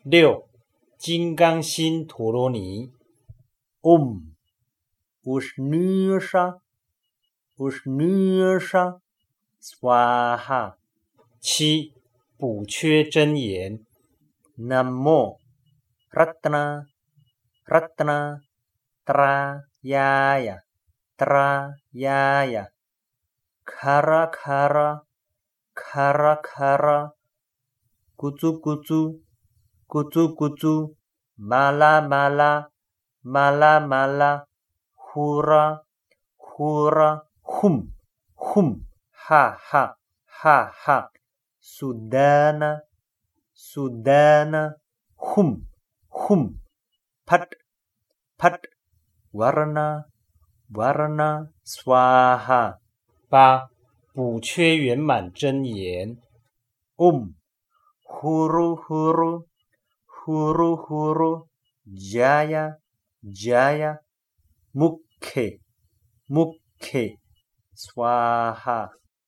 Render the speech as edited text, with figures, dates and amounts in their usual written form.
6. 金刚心陀罗尼 Ushnisha Swaha 7. 补缺真言 Namo Ratna Trayaya Kara Kucu Mala Hura Hum Ha Sudana Hum Pat Varna Swaha 8. 补缺圆满真言 Huru Jaya Mukhe Swaha